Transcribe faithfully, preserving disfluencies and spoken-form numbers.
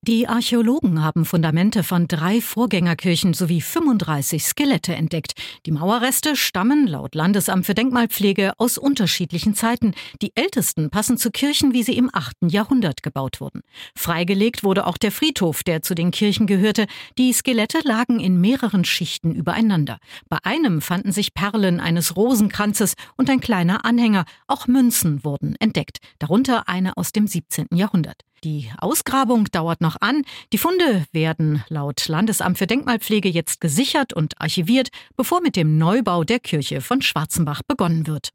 Die Archäologen haben Fundamente von drei Vorgängerkirchen sowie fünfunddreißig Skelette entdeckt. Die Mauerreste stammen laut Landesamt für Denkmalpflege aus unterschiedlichen Zeiten. Die ältesten passen zu Kirchen, wie sie im achten Jahrhundert gebaut wurden. Freigelegt wurde auch der Friedhof, der zu den Kirchen gehörte. Die Skelette lagen in mehreren Schichten übereinander. Bei einem fanden sich Perlen eines Rosenkranzes und ein kleiner Anhänger. Auch Münzen wurden entdeckt, darunter eine aus dem siebzehnten Jahrhundert. Die Ausgrabung dauert noch an. Die Funde werden laut Landesamt für Denkmalpflege jetzt gesichert und archiviert, bevor mit dem Neubau der Kirche von Schwarzenbach begonnen wird.